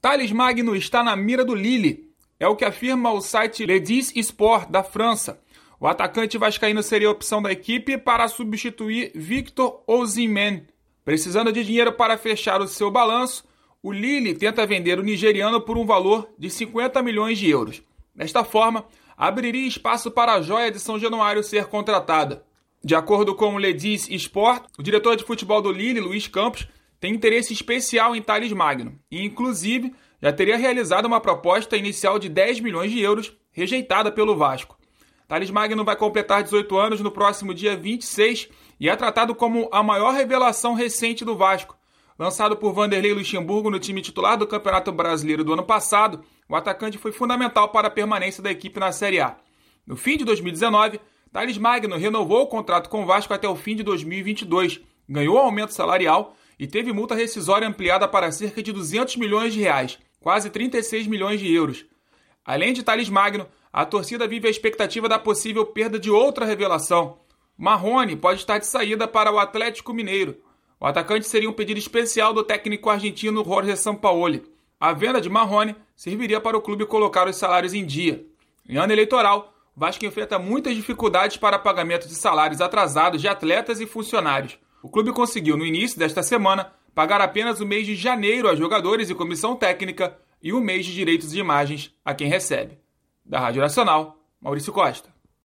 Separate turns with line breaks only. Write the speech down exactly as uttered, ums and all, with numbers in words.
Thales Magno está na mira do Lille. É o que afirma o site Le dix Sport da França. O atacante vascaíno seria a opção da equipe para substituir Victor Osimhen. Precisando de dinheiro para fechar o seu balanço, o Lille tenta vender o nigeriano por um valor de cinquenta milhões de euros. Desta forma, abriria espaço para a joia de São Januário ser contratada. De acordo com o Le dix Sport, o diretor de futebol do Lille, Luiz Campos, tem interesse especial em Thales Magno e, inclusive, já teria realizado uma proposta inicial de dez milhões de euros, rejeitada pelo Vasco. Thales Magno vai completar dezoito anos no próximo dia vinte e seis e é tratado como a maior revelação recente do Vasco. Lançado por Vanderlei Luxemburgo no time titular do Campeonato Brasileiro do ano passado, o atacante foi fundamental para a permanência da equipe na Série A. No fim de dois mil e dezenove, Thales Magno renovou o contrato com o Vasco até o fim de dois mil e vinte e dois, ganhou aumento salarial e teve multa rescisória ampliada para cerca de duzentos milhões de reais, quase trinta e seis milhões de euros. Além de Thales Magno, a torcida vive a expectativa da possível perda de outra revelação. Marrone pode estar de saída para o Atlético Mineiro. O atacante seria um pedido especial do técnico argentino Jorge Sampaoli. A venda de Marrone serviria para o clube colocar os salários em dia. Em ano eleitoral, o Vasco enfrenta muitas dificuldades para pagamento de salários atrasados de atletas e funcionários. O clube conseguiu, no início desta semana, pagar apenas o mês de janeiro a jogadores e comissão técnica e o mês de direitos de imagens a quem recebe. Da Rádio Nacional, Maurício Costa.